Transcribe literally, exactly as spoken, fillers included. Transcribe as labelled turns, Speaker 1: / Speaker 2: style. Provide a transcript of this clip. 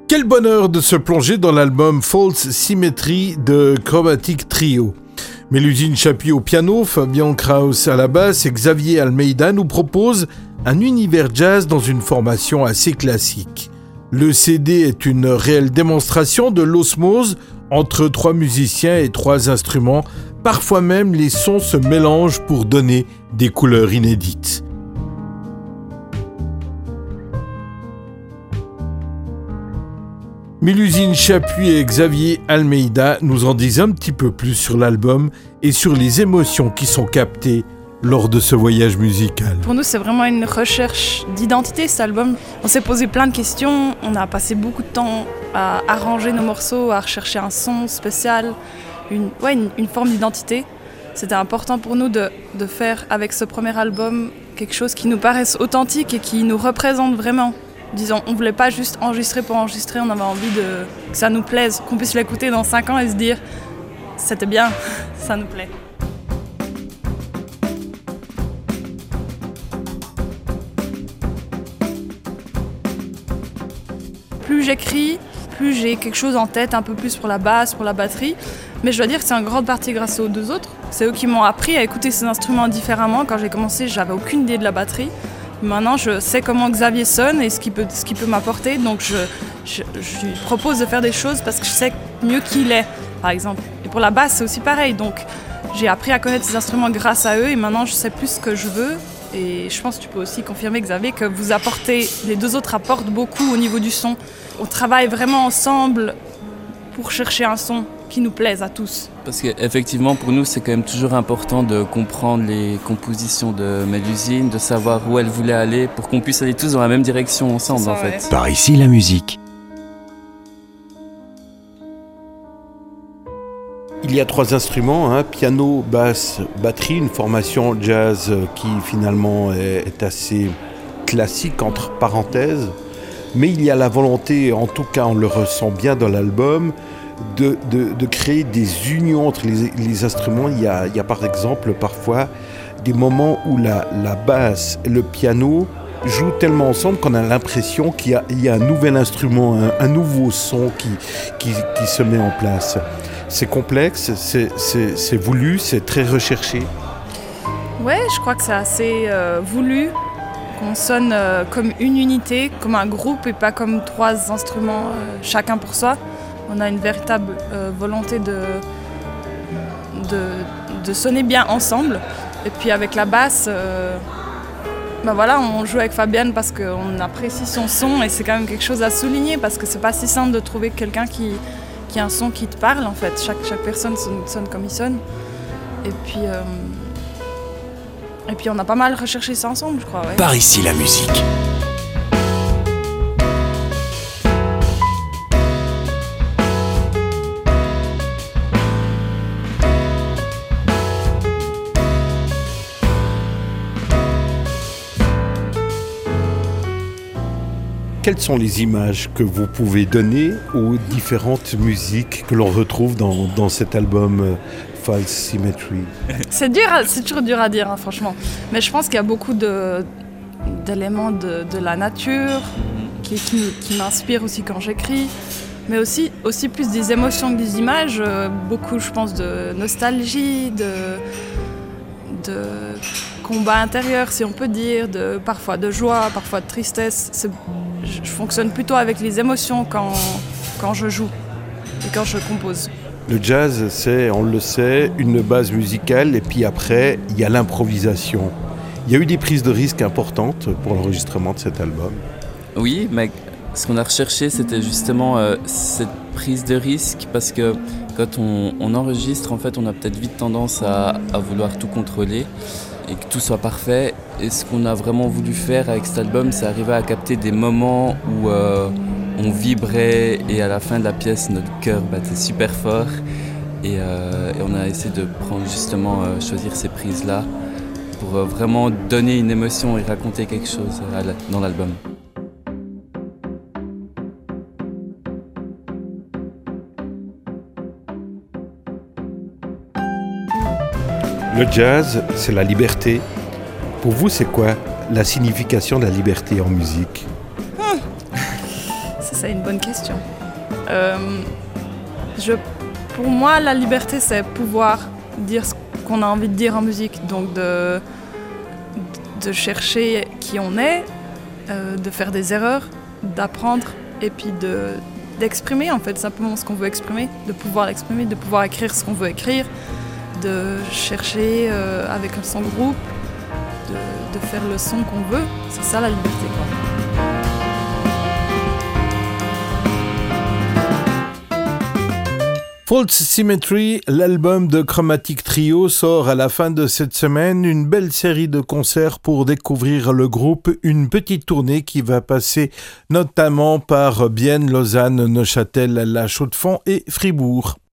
Speaker 1: Quel bonheur de se plonger dans l'album False Symmetry de Chromatic Trio. Mélusine Chapuis au piano, Fabian Kraus à la basse et Xavier Almeida nous proposent un univers jazz dans une formation assez classique. Le C D est une réelle démonstration de l'osmose entre trois musiciens et trois instruments. Parfois même, les sons se mélangent pour donner des couleurs inédites. Mélusine Chapuis et Xavier Almeida nous en disent un petit peu plus sur l'album et sur les émotions qui sont captées lors de ce voyage musical.
Speaker 2: Pour nous, c'est vraiment une recherche d'identité, cet album. On s'est posé plein de questions, on a passé beaucoup de temps à arranger nos morceaux, à rechercher un son spécial, une, ouais, une, une forme d'identité. C'était important pour nous de, de faire avec ce premier album quelque chose qui nous paraisse authentique et qui nous représente vraiment. Disons, on ne voulait pas juste enregistrer pour enregistrer, on avait envie de, que ça nous plaise, qu'on puisse l'écouter dans cinq ans et se dire « c'était bien, ça nous plaît ». Plus j'écris, plus j'ai quelque chose en tête, un peu plus pour la basse, pour la batterie. Mais je dois dire que c'est en grande partie grâce aux deux autres. C'est eux qui m'ont appris à écouter ces instruments différemment. Quand j'ai commencé, j'avais aucune idée de la batterie. Maintenant, je sais comment Xavier sonne et ce qu'il peut, ce qu'il peut m'apporter. Donc, je, je, je lui propose de faire des choses parce que je sais mieux qui il est, par exemple. Et pour la basse, c'est aussi pareil. Donc, j'ai appris à connaître ces instruments grâce à eux et maintenant, je sais plus ce que je veux. Et je pense que tu peux aussi confirmer, Xavier, que vous apportez, les deux autres apportent beaucoup au niveau du son. On travaille vraiment ensemble pour chercher un son qui nous plaise à tous.
Speaker 3: Parce qu'effectivement, pour nous, c'est quand même toujours important de comprendre les compositions de Mélusine, de savoir où elle voulait aller, pour qu'on puisse aller tous dans la même direction ensemble, ça, en fait.
Speaker 4: Ouais. Par ici, la musique.
Speaker 1: Il y a trois instruments, hein, piano, basse, batterie, une formation jazz qui finalement est assez classique entre parenthèses. Mais il y a la volonté, en tout cas on le ressent bien dans l'album, de, de, de créer des unions entre les, les instruments. Il y, a, il y a par exemple parfois des moments où la, la basse et le piano jouent tellement ensemble qu'on a l'impression qu'il y a, il y a un nouvel instrument, un, un nouveau son qui, qui, qui se met en place. C'est complexe, c'est, c'est, c'est voulu, c'est très recherché.
Speaker 2: Ouais, je crois que c'est assez euh, voulu, qu'on sonne euh, comme une unité, comme un groupe et pas comme trois instruments, euh, chacun pour soi. On a une véritable euh, volonté de, de, de sonner bien ensemble. Et puis avec la basse, euh, ben voilà, on joue avec Fabienne parce qu'on apprécie son son et c'est quand même quelque chose à souligner parce que c'est pas si simple de trouver quelqu'un qui... qui a un son qui te parle en fait, chaque, chaque personne sonne, sonne comme il sonne. Et puis, euh, et puis on a pas mal recherché ça ensemble, je crois. Ouais.
Speaker 4: Par ici la musique.
Speaker 1: Quelles sont les images que vous pouvez donner aux différentes musiques que l'on retrouve dans, dans cet album euh, False Symmetry?
Speaker 2: C'est dur, c'est toujours dur à dire, hein, franchement. Mais je pense qu'il y a beaucoup de, d'éléments de, de la nature qui, qui, qui m'inspirent aussi quand j'écris. Mais aussi, aussi plus des émotions que des images. Euh, beaucoup, je pense, de nostalgie, de... de combat intérieur, si on peut dire, de, parfois de joie, parfois de tristesse. C'est, je, je fonctionne plutôt avec les émotions quand, quand je joue et quand je compose.
Speaker 1: Le jazz, c'est, on le sait, une base musicale et puis après, il y a l'improvisation. Il y a eu des prises de risques importantes pour l'enregistrement de cet album.
Speaker 3: Oui, mais ce qu'on a recherché, c'était justement euh, cette prise de risque parce que quand on, on enregistre, en fait, on a peut-être vite tendance à, à vouloir tout contrôler et que tout soit parfait. Et ce qu'on a vraiment voulu faire avec cet album, c'est arriver à capter des moments où euh, on vibrait et à la fin de la pièce, notre cœur battait super fort. Et, euh, et on a essayé de prendre justement, euh, choisir ces prises-là pour euh, vraiment donner une émotion et raconter quelque chose à la, dans l'album.
Speaker 1: Le jazz, c'est la liberté. Pour vous, c'est quoi la signification de la liberté en musique?
Speaker 2: Hum. Ça, C'est une bonne question. Euh, je, pour moi, la liberté, c'est pouvoir dire ce qu'on a envie de dire en musique. Donc de, de chercher qui on est, euh, de faire des erreurs, d'apprendre et puis de, d'exprimer en fait simplement ce qu'on veut exprimer, de pouvoir l'exprimer, de pouvoir écrire ce qu'on veut écrire, de chercher euh, avec son groupe, de, de faire le son qu'on veut. C'est ça la liberté, quoi.
Speaker 5: False Symmetry, l'album de Chromatic Trio, sort à la fin de cette semaine. Une belle série de concerts pour découvrir le groupe. Une petite tournée qui va passer notamment par Bienne, Lausanne, Neuchâtel, La Chaux-de-Fonds et Fribourg.